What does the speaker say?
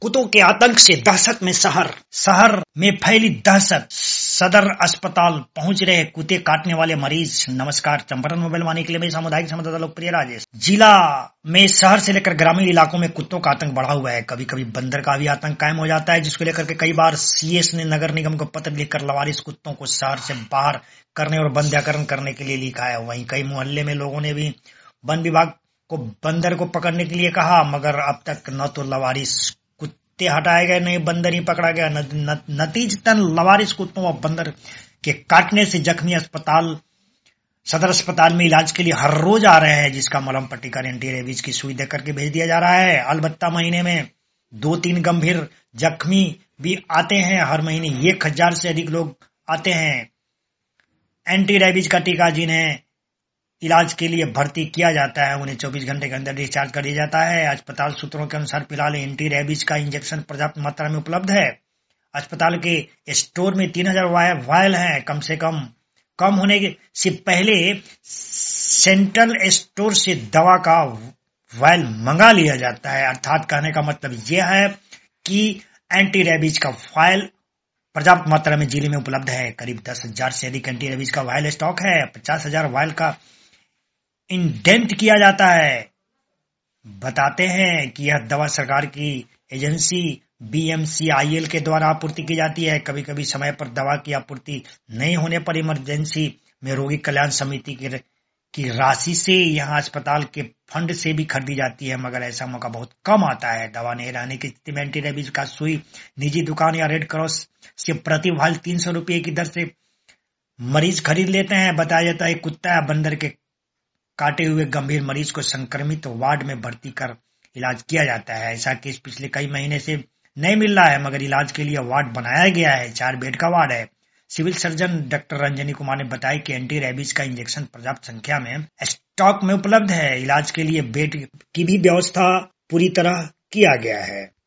कुत्तों के आतंक से दहशत में शहर में फैली दहशत। सदर अस्पताल पहुंच रहे कुत्ते काटने वाले मरीज। नमस्कार, चंपारण मोबाइल वाणी के लिए मेरी सामुदायिक संवाददाता लोकप्रिय राजेश। जिला में शहर से लेकर ग्रामीण इलाकों में कुत्तों का आतंक बढ़ा हुआ है। कभी कभी बंदर का भी आतंक कायम हो जाता है, जिसको लेकर के कई बार सीएस ने नगर निगम को पत्र लिखकर लवारिस कुत्तों को शहर से बाहर करने और बंध्याकरण करने के लिए लिखा है। वहीं कई मोहल्ले में लोगों ने भी वन विभाग को बंदर को पकड़ने के लिए कहा, मगर अब तक न तो लवारिस कुत्ते हटाए गए, नहीं बंदर ही पकड़ा गया। नतीजतन लवारिस कुत्तों व बंदर के काटने से जख्मी सदर अस्पताल में इलाज के लिए हर रोज आ रहे हैं, जिसका मलहम पट्टी कर एंटी रेबीज की सुई देकर के भेज दिया जा रहा है। अलबत्ता महीने में 2-3 गंभीर जख्मी भी आते हैं। हर महीने 1000 से अधिक लोग आते हैं एंटी रेबीज का टीका जिन्हें इलाज के लिए भर्ती किया जाता है, उन्हें 24 घंटे के अंदर डिस्चार्ज कर दिया जाता है। अस्पताल सूत्रों के अनुसार फिलहाल एंटी रेबीज का इंजेक्शन पर्याप्त मात्रा में उपलब्ध है। अस्पताल के स्टोर में 3000 वायल हैं। कम होने से पहले सेंट्रल स्टोर से दवा का वायल मंगा लिया जाता है। अर्थात कहने का मतलब यह है कि एंटी रेबीज का वायल पर्याप्त मात्रा में जिले में उपलब्ध है। करीब 10,000 से अधिक एंटी रेबीज का वायल स्टॉक है। 50,000 वायल का इंडेंट किया जाता है। बताते हैं कि यह दवा सरकार की एजेंसी BMCIL के द्वारा आपूर्ति की जाती है। कभी कभी समय पर दवा की आपूर्ति नहीं होने पर इमरजेंसी में रोगी कल्याण समिति की राशि से यहाँ अस्पताल के फंड से भी खरीदी जाती है, मगर ऐसा मौका बहुत कम आता है। दवा नहीं रहने की स्थिति में एंटी रेबीज का सुई निजी दुकान या रेड क्रॉस से प्रति वायल 300 रुपये की दर से मरीज खरीद लेते हैं। बताया जाता है कुत्ता या बंदर के काटे हुए गंभीर मरीज को संक्रमित वार्ड में भर्ती कर इलाज किया जाता है। ऐसा केस पिछले कई महीने से नहीं मिल रहा है, मगर इलाज के लिए वार्ड बनाया गया है। 4 बेड का वार्ड है। Civil surgeon doctor Ranjani Kumar ने बताया कि एंटी रेबीज का इंजेक्शन पर्याप्त संख्या में स्टॉक में उपलब्ध है। इलाज के लिए बेड की भी व्यवस्था पूरी तरह किया गया है।